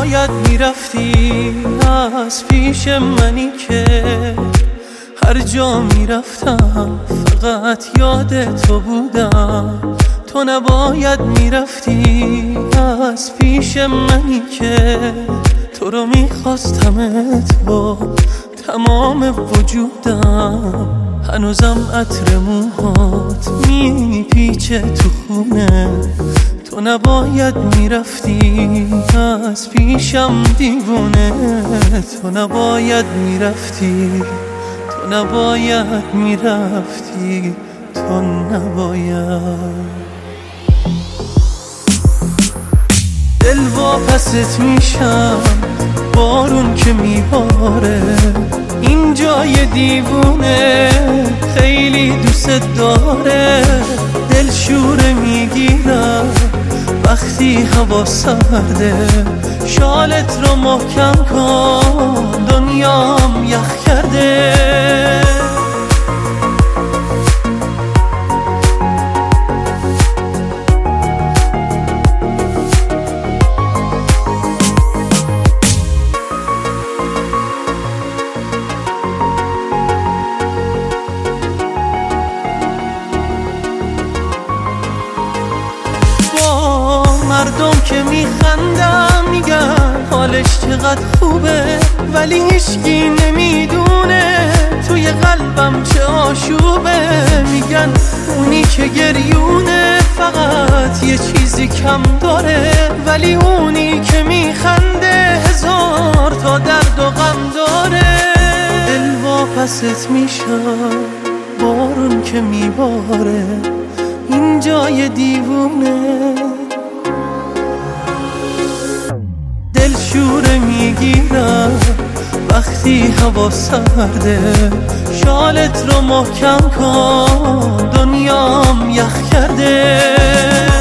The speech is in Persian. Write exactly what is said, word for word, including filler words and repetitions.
نباید میرفتی از پیش منی که هر جا میرفتم فقط یاد تو بودم. تو نباید میرفتی از پیش منی که تو رو میخواستمت با تمام وجودم. هنوزم عطر موهات میپیچه تو خونه. تو نباید میرفتی از پیشم دیوونه. تو نباید میرفتی، تو نباید میرفتی، تو نباید. دل واپست میشم بارون که میباره، این جای دیوونه خیلی دوست داره. دل شوره میگیرم وقتی هوا سرده، شالت رو محکم کن دنیام یخ کرده. مردم که میخندم میگن حالش چقدر خوبه، ولی هیچکی نمیدونه توی قلبم چه آشوبه. میگن اونی که گریونه فقط یه چیزی کم داره، ولی اونی که میخنده هزار تا درد و غم داره. دل واپست میشم بارون که میباره، این جای دیوونه. دل شوره میگیرم وقتی هوا سرده، شالت رو محکم کن دنیام یخ کرده.